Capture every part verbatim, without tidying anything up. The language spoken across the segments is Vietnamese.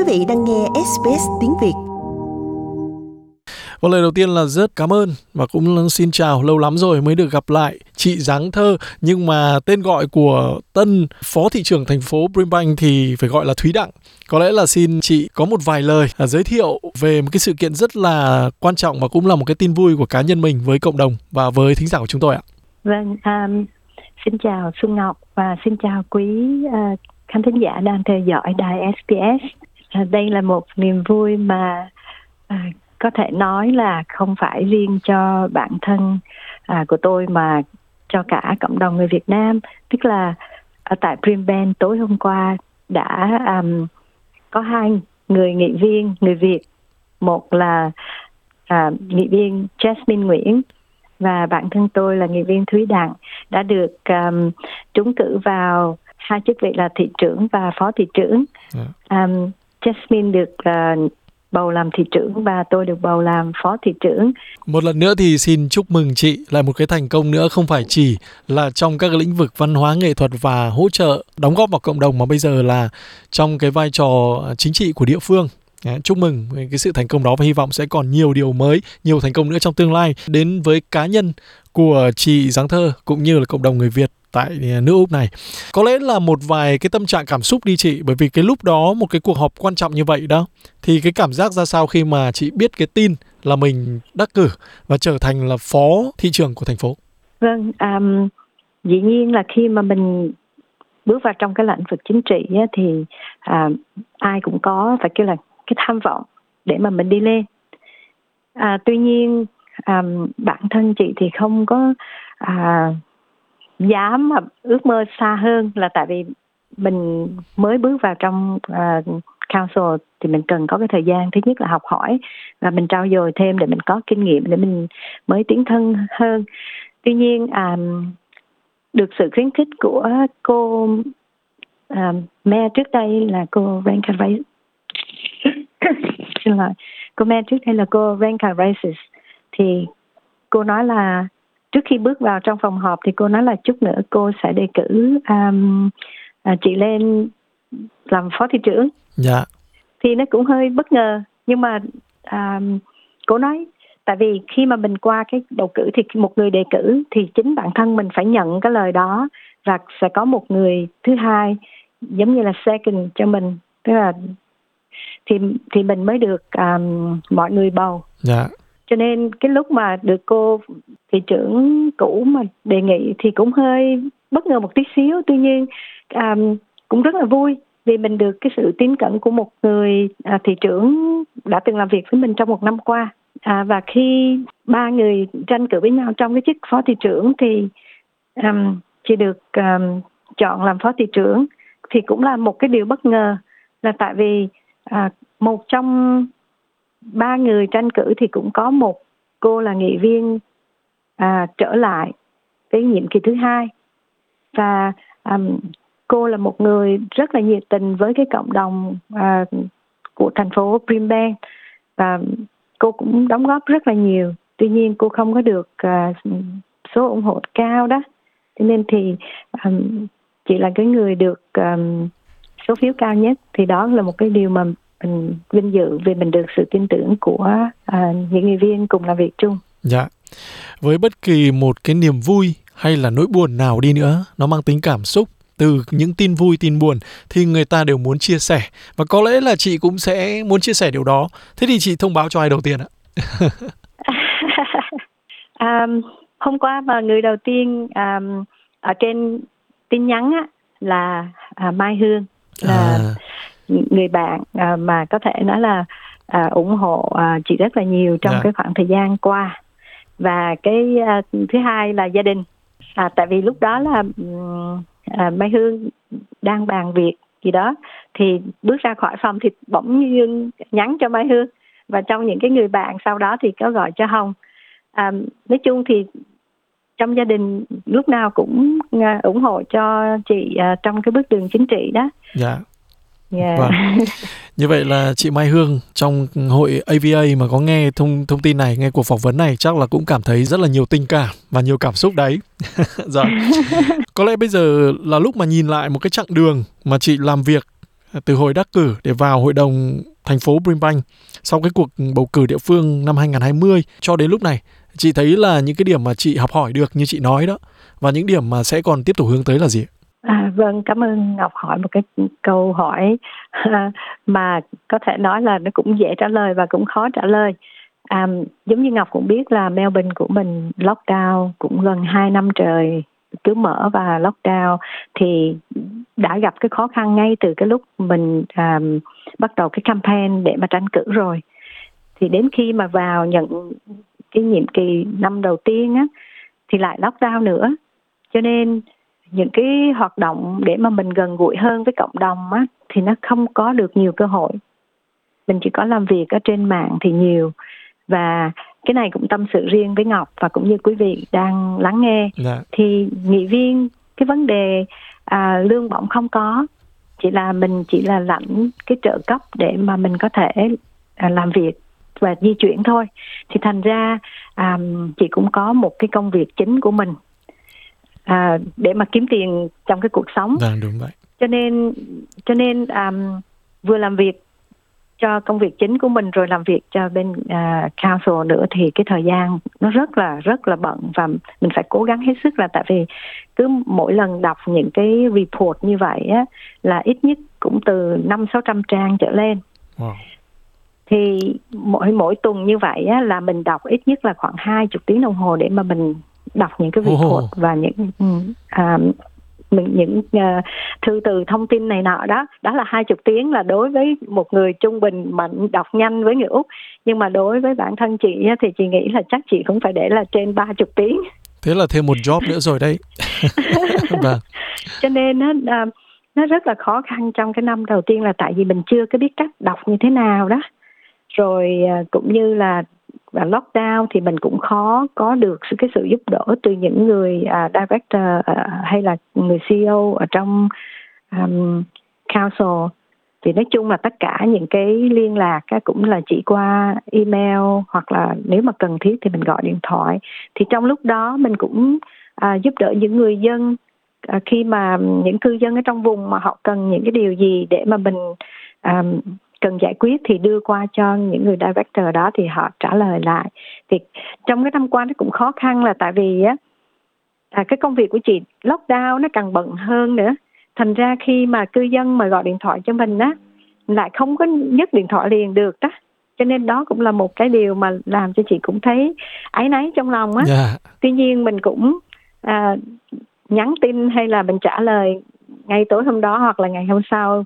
vị đang nghe ét bê ét tiếng Việt. Và lời đầu tiên là rất cảm ơn và cũng xin chào, lâu lắm rồi mới được gặp lại chị Giáng Thơ, nhưng mà tên gọi của tân phó thị trưởng thành phố Brisbane thì phải gọi là Thúy Đặng. Có lẽ là xin chị có một vài lời à, giới thiệu về một cái sự kiện rất là quan trọng và cũng là một cái tin vui của cá nhân mình với cộng đồng và với thính giả của chúng tôi ạ. Vâng, um, xin chào Xuân Ngọc và xin chào quý uh, khán thính giả đang theo dõi đài ét bê ét. Uh, đây là một niềm vui mà uh, có thể nói là không phải riêng cho bản thân à, của tôi mà cho cả cộng đồng người Việt Nam. Tức là ở tại Brisbane tối hôm qua đã um, có hai người nghị viên người Việt. Một là à, nghị viên Jasmine Nguyễn và bản thân tôi là nghị viên Thúy Đặng đã được um, trúng cử vào hai chức vị là thị trưởng và phó thị trưởng. Yeah. Um, Jasmine được uh, bầu làm thị trưởng và tôi được bầu làm phó thị trưởng. Một lần nữa thì xin chúc mừng chị lại một cái thành công nữa, không phải chỉ là trong các cái lĩnh vực văn hóa nghệ thuật và hỗ trợ đóng góp vào cộng đồng mà bây giờ là trong cái vai trò chính trị của địa phương. Chúc mừng cái sự thành công đó và hy vọng sẽ còn nhiều điều mới, nhiều thành công nữa trong tương lai đến với cá nhân của chị Giáng Thơ cũng như là cộng đồng người Việt tại nước Úc này. Có lẽ là một vài cái tâm trạng cảm xúc đi chị, bởi vì cái lúc đó một cái cuộc họp quan trọng như vậy đó, thì cái cảm giác ra sao khi mà chị biết cái tin là mình đắc cử và trở thành là phó thị trưởng của thành phố? Vâng, um, dĩ nhiên là khi mà mình bước vào trong cái lĩnh vực chính trị á, thì uh, ai cũng có phải kêu là cái tham vọng để mà mình đi lên. À, tuy nhiên um, bản thân chị thì không có uh, dám mà ước mơ xa hơn, là tại vì mình mới bước vào trong uh, council thì mình cần có cái thời gian thứ nhất là học hỏi và mình trau dồi thêm để mình có kinh nghiệm để mình mới tiến thân hơn. Tuy nhiên um, được sự khuyến khích của cô um, mayor trước đây là cô Ranka Rice, xin lỗi, cô mayor trước đây là cô Ranka Rice, thì cô nói là trước khi bước vào trong phòng họp thì cô nói là chút nữa cô sẽ đề cử um, uh, chị lên làm phó thị trưởng. Dạ. Yeah. Thì nó cũng hơi bất ngờ, nhưng mà um, cô nói tại vì khi mà mình qua cái bầu cử thì một người đề cử thì chính bản thân mình phải nhận cái lời đó và sẽ có một người thứ hai giống như là second cho mình, tức là thì thì mình mới được um, mọi người bầu. Dạ. Yeah. Cho nên cái lúc mà được cô thị trưởng cũ mà đề nghị thì cũng hơi bất ngờ một tí xíu. Tuy nhiên um, cũng rất là vui vì mình được cái sự tín cẩn của một người à, thị trưởng đã từng làm việc với mình trong một năm qua. À, và khi ba người tranh cử với nhau trong cái chức phó thị trưởng thì um, chỉ được um, chọn làm phó thị trưởng thì cũng là một cái điều bất ngờ, là tại vì à, một trong ba người tranh cử thì cũng có một cô là nghị viên à, trở lại cái nhiệm kỳ thứ hai, và um, cô là một người rất là nhiệt tình với cái cộng đồng à, của thành phố Brisbane và cô cũng đóng góp rất là nhiều. Tuy nhiên cô không có được à, số ủng hộ cao đó, cho nên thì um, chị là cái người được um, số phiếu cao nhất. Thì đó là một cái điều mà mình vinh dự vì mình được sự tin tưởng của à, những người viên cùng làm việc chung. Dạ. Với bất kỳ một cái niềm vui hay là nỗi buồn nào đi nữa, nó mang tính cảm xúc, từ những tin vui, tin buồn thì người ta đều muốn chia sẻ. Và có lẽ là chị cũng sẽ muốn chia sẻ điều đó. Thế thì chị thông báo cho ai đầu tiên ạ? à, hôm qua mà người đầu tiên à, ở trên tin nhắn á, là à, Mai Hương, là à. người bạn à, mà có thể nói là à, ủng hộ à, chị rất là nhiều trong yeah. cái khoảng thời gian qua. Và cái à, thứ hai là gia đình. À, tại vì lúc đó là à, Mai Hương đang bàn việc gì đó, thì bước ra khỏi phòng thì bỗng nhiên nhắn cho Mai Hương, và trong những cái người bạn sau đó thì có gọi cho Hồng. À, nói chung thì trong gia đình lúc nào cũng uh, ủng hộ cho chị uh, trong cái bước đường chính trị đó. Dạ. Yeah. Vâng. Như vậy là chị Mai Hương trong hội a vê a mà có nghe thông thông tin này, nghe cuộc phỏng vấn này chắc là cũng cảm thấy rất là nhiều tình cảm và nhiều cảm xúc đấy. Rồi. Có lẽ bây giờ là lúc mà nhìn lại một cái chặng đường mà chị làm việc từ hồi đắc cử để vào hội đồng thành phố Brisbane sau cái cuộc bầu cử địa phương năm hai không hai không cho đến lúc này, chị thấy là những cái điểm mà chị học hỏi được như chị nói đó, và những điểm mà sẽ còn tiếp tục hướng tới là gì? À, vâng, cảm ơn Ngọc hỏi một cái câu hỏi mà có thể nói là nó cũng dễ trả lời và cũng khó trả lời. À, giống như Ngọc cũng biết là Melbourne của mình lockdown cũng gần hai năm trời, cứ mở và lockdown thì đã gặp cái khó khăn ngay từ cái lúc mình à, bắt đầu cái campaign để mà tranh cử rồi. Thì đến khi mà vào nhận cái nhiệm kỳ năm đầu tiên á thì lại lockdown nữa, cho nên những cái hoạt động để mà mình gần gũi hơn với cộng đồng á thì nó không có được nhiều cơ hội. Mình chỉ có làm việc ở trên mạng thì nhiều, và cái này cũng tâm sự riêng với Ngọc và cũng như quý vị đang lắng nghe. Dạ. Thì nghị viên cái vấn đề à, lương bổng không có, chỉ là mình chỉ là lãnh cái trợ cấp để mà mình có thể à, làm việc và di chuyển thôi. Thì thành ra à, chị cũng có một cái công việc chính của mình à, để mà kiếm tiền trong cái cuộc sống. Vâng, đúng vậy. Cho nên cho nên um, vừa làm việc cho công việc chính của mình rồi làm việc cho bên uh, council nữa thì cái thời gian nó rất là rất là bận, và mình phải cố gắng hết sức, là tại vì cứ mỗi lần đọc những cái report như vậy á là ít nhất cũng từ năm sáu trăm trang trở lên. Wow. Thì mỗi mỗi tuần như vậy á là mình đọc ít nhất là khoảng hai chục tiếng đồng hồ để mà mình đọc những cái report oh. và những uh, mình những uh, thư từ thông tin này nọ đó. Đó là hai chục tiếng là đối với một người trung bình mà đọc nhanh với người Úc, nhưng mà đối với bản thân chị á, thì chị nghĩ là chắc chị cũng phải để là trên ba chục tiếng. Thế là thêm một job nữa rồi đấy. Vâng. Cho nên nó uh, nó rất là khó khăn trong cái năm đầu tiên, là tại vì mình chưa có biết cách đọc như thế nào đó. Rồi uh, cũng như là và lockdown thì mình cũng khó có được cái sự giúp đỡ từ những người uh, director uh, hay là người xê e ô ở trong um, council. Thì nói chung là tất cả những cái liên lạc á, cũng là chỉ qua email, hoặc là nếu mà cần thiết thì mình gọi điện thoại. Thì trong lúc đó mình cũng uh, giúp đỡ những người dân uh, khi mà những cư dân ở trong vùng mà họ cần những cái điều gì để mà mình um, cần giải quyết thì đưa qua cho những người director đó thì họ trả lời lại. Thì trong cái năm qua nó cũng khó khăn, là tại vì á à, cái công việc của chị lockdown nó càng bận hơn nữa. Thành ra khi mà cư dân mà gọi điện thoại cho mình á lại không có nhấc điện thoại liền được đó. Cho nên đó cũng là một cái điều mà làm cho chị cũng thấy áy náy trong lòng á. Yeah. Tuy nhiên mình cũng à, nhắn tin hay là mình trả lời ngay tối hôm đó hoặc là ngày hôm sau.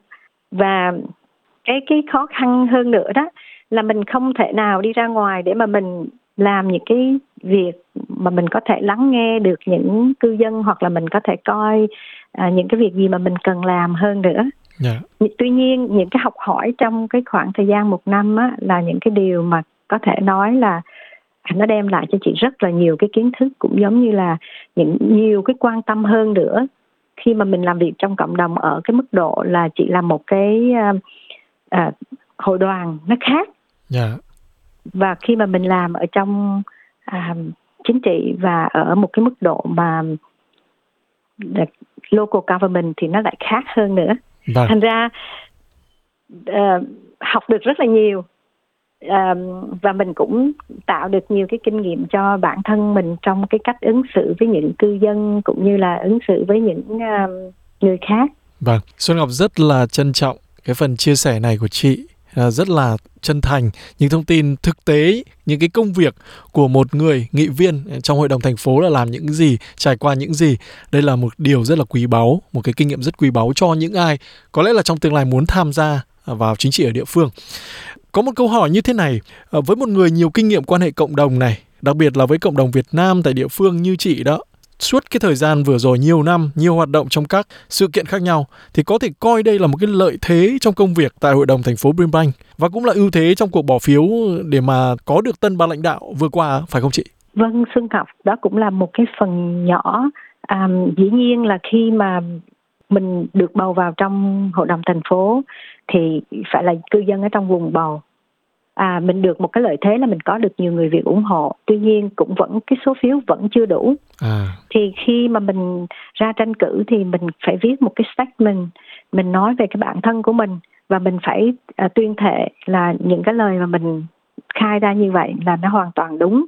Và cái cái khó khăn hơn nữa đó là mình không thể nào đi ra ngoài để mà mình làm những cái việc mà mình có thể lắng nghe được những cư dân, hoặc là mình có thể coi à, những cái việc gì mà mình cần làm hơn nữa. Yeah. Tuy nhiên những cái học hỏi trong cái khoảng thời gian một năm á, là những cái điều mà có thể nói là nó đem lại cho chị rất là nhiều cái kiến thức, cũng giống như là những nhiều cái quan tâm hơn nữa khi mà mình làm việc trong cộng đồng ở cái mức độ là chị làm một cái uh, À, hội đoàn nó khác. Yeah. Và khi mà mình làm ở trong à, chính trị và ở một cái mức độ mà local government thì nó lại khác hơn nữa. Vâng. Thành ra uh, học được rất là nhiều, uh, và mình cũng tạo được nhiều cái kinh nghiệm cho bản thân mình trong cái cách ứng xử với những cư dân cũng như là ứng xử với những uh, người khác. Vâng, Xuân Ngọc rất là trân trọng cái phần chia sẻ này của chị, rất là chân thành, những thông tin thực tế, những cái công việc của một người nghị viên trong hội đồng thành phố là làm những gì, trải qua những gì. Đây là một điều rất là quý báu, một cái kinh nghiệm rất quý báu cho những ai có lẽ là trong tương lai muốn tham gia vào chính trị ở địa phương. Có một câu hỏi như thế này, với một người nhiều kinh nghiệm quan hệ cộng đồng này, đặc biệt là với cộng đồng Việt Nam tại địa phương như chị đó, suốt cái thời gian vừa rồi nhiều năm, nhiều hoạt động trong các sự kiện khác nhau, thì có thể coi đây là một cái lợi thế trong công việc tại Hội đồng thành phố Brisbane, và cũng là ưu thế trong cuộc bỏ phiếu để mà có được tân ban lãnh đạo vừa qua, phải không chị? Vâng, Xuân Ngọc, đó cũng là một cái phần nhỏ. À, dĩ nhiên là khi mà mình được bầu vào trong Hội đồng thành phố thì phải là cư dân ở trong vùng bầu. À, mình được một cái lợi thế là mình có được nhiều người Việt ủng hộ, tuy nhiên cũng vẫn cái số phiếu vẫn chưa đủ. À. Thì khi mà mình ra tranh cử thì mình phải viết một cái statement mình nói về cái bản thân của mình, và mình phải à, tuyên thệ là những cái lời mà mình khai ra như vậy là nó hoàn toàn đúng.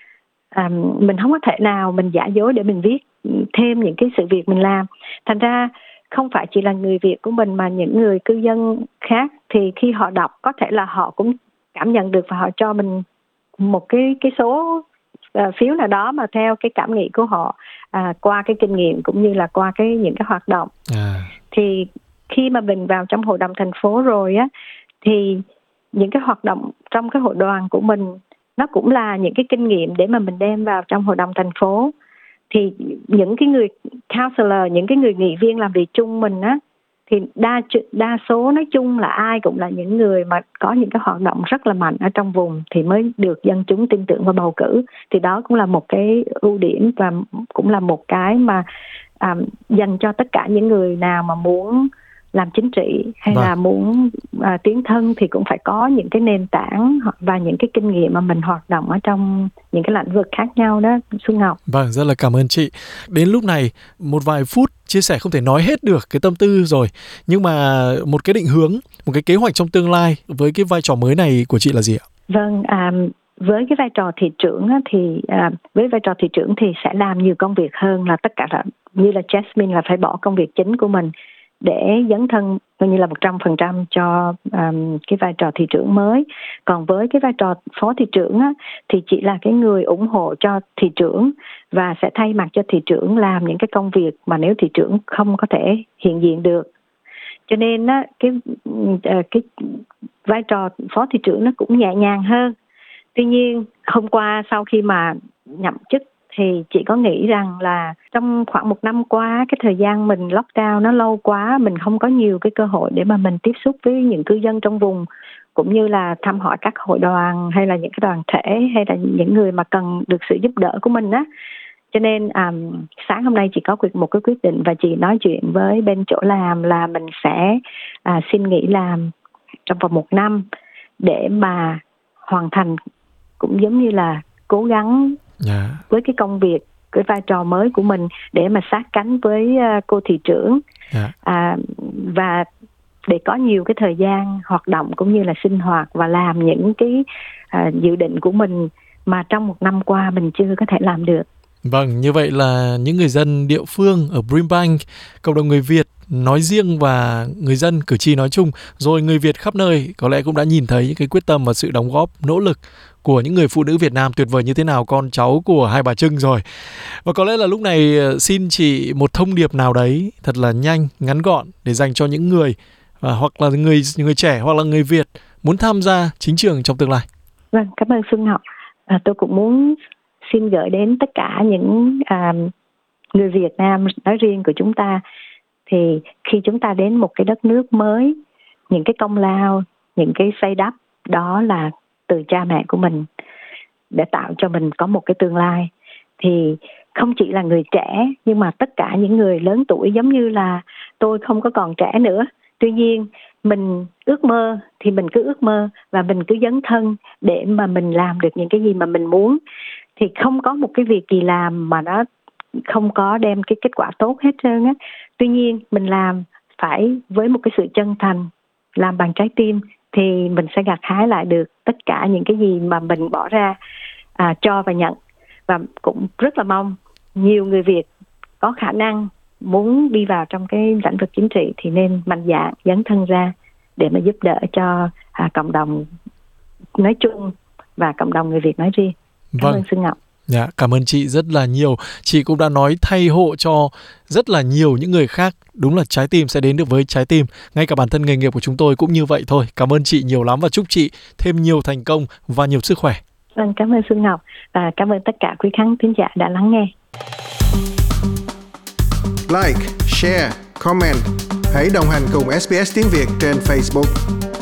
À, mình không có thể nào mình giả dối để mình viết thêm những cái sự việc mình làm. Thành ra không phải chỉ là người Việt của mình mà những người cư dân khác thì khi họ đọc có thể là họ cũng cảm nhận được và họ cho mình một cái cái số uh, phiếu nào đó mà theo cái cảm nghĩ của họ à, qua cái kinh nghiệm cũng như là qua cái những cái hoạt động. À. Thì khi mà mình vào trong hội đồng thành phố rồi á, thì những cái hoạt động trong cái hội đoàn của mình nó cũng là những cái kinh nghiệm để mà mình đem vào trong hội đồng thành phố. Thì những cái người counselor, những cái người nghị viên làm việc chung mình á, thì đa đa số nói chung là ai cũng là những người mà có những cái hoạt động rất là mạnh ở trong vùng thì mới được dân chúng tin tưởng và bầu cử. Thì đó cũng là một cái ưu điểm và cũng là một cái mà à, dành cho tất cả những người nào mà muốn làm chính trị hay vâng. là muốn à, tiến thân thì cũng phải có những cái nền tảng và những cái kinh nghiệm mà mình hoạt động ở trong những cái lĩnh vực khác nhau đó, Xuân Ngọc. Vâng, rất là cảm ơn chị. Đến lúc này, một vài phút chia sẻ không thể nói hết được cái tâm tư rồi, nhưng mà một cái định hướng, một cái kế hoạch trong tương lai với cái vai trò mới này của chị là gì ạ? Vâng, à, với cái vai trò thị trưởng á, thì à, với vai trò thị trưởng thì sẽ làm nhiều công việc hơn là tất cả là, như là Jasmine là phải bỏ công việc chính của mình để dấn thân coi như là một trăm phần trăm cho um, cái vai trò thị trưởng mới. Còn với cái vai trò phó thị trưởng á, thì chỉ là cái người ủng hộ cho thị trưởng và sẽ thay mặt cho thị trưởng làm những cái công việc mà nếu thị trưởng không có thể hiện diện được. Cho nên á, cái, cái vai trò phó thị trưởng nó cũng nhẹ nhàng hơn. Tuy nhiên hôm qua sau khi mà nhậm chức thì chị có nghĩ rằng là trong khoảng một năm qua cái thời gian mình lockdown nó lâu quá, mình không có nhiều cái cơ hội để mà mình tiếp xúc với những cư dân trong vùng cũng như là thăm hỏi các hội đoàn hay là những cái đoàn thể hay là những người mà cần được sự giúp đỡ của mình á. Cho nên um, sáng hôm nay chị có một cái quyết định và chị nói chuyện với bên chỗ làm là mình sẽ uh, xin nghỉ làm trong vòng một năm để mà hoàn thành cũng giống như là cố gắng yeah. với cái công việc, cái vai trò mới của mình để mà sát cánh với uh, cô thị trưởng yeah. à, và để có nhiều cái thời gian hoạt động cũng như là sinh hoạt và làm những cái uh, dự định của mình mà trong một năm qua mình chưa có thể làm được. Vâng, như vậy là những người dân địa phương ở Brimbank, cộng đồng người Việt nói riêng và người dân cử tri nói chung, rồi người Việt khắp nơi có lẽ cũng đã nhìn thấy những cái quyết tâm và sự đóng góp nỗ lực của những người phụ nữ Việt Nam tuyệt vời như thế nào, con cháu của Hai Bà Trưng rồi. Và có lẽ là lúc này xin chị một thông điệp nào đấy thật là nhanh, ngắn gọn để dành cho những người à, hoặc là người người trẻ hoặc là người Việt muốn tham gia chính trường trong tương lai. Vâng, cảm ơn Xuân Ngọc. À, tôi cũng muốn xin gửi đến tất cả những à, người Việt Nam nói riêng của chúng ta, thì khi chúng ta đến một cái đất nước mới, những cái công lao, những cái xây đắp đó là từ cha mẹ của mình để tạo cho mình có một cái tương lai. Thì không chỉ là người trẻ nhưng mà tất cả những người lớn tuổi, giống như là tôi không có còn trẻ nữa, tuy nhiên mình ước mơ thì mình cứ ước mơ và mình cứ dấn thân để mà mình làm được những cái gì mà mình muốn. Thì không có một cái việc gì làm mà nó không có đem cái kết quả tốt hết trơn á. Tuy nhiên mình làm phải với một cái sự chân thành, làm bằng trái tim thì mình sẽ gặt hái lại được tất cả những cái gì mà mình bỏ ra, à, cho và nhận. Và cũng rất là mong nhiều người Việt có khả năng muốn đi vào trong cái lĩnh vực chính trị thì nên mạnh dạn dấn thân ra để mà giúp đỡ cho à, cộng đồng nói chung và cộng đồng người Việt nói riêng. Cảm vâng. ơn Xuân Ngọc. Dạ, cảm ơn chị rất là nhiều. Chị cũng đã nói thay hộ cho rất là nhiều những người khác. Đúng là trái tim sẽ đến được với trái tim. Ngay cả bản thân nghề nghiệp của chúng tôi cũng như vậy thôi. Cảm ơn chị nhiều lắm và chúc chị thêm nhiều thành công và nhiều sức khỏe. Vâng, cảm ơn Xuân Ngọc và cảm ơn tất cả quý khán thính giả đã lắng nghe. Like, share, comment. Hãy đồng hành cùng ét bê ét Tiếng Việt trên Facebook.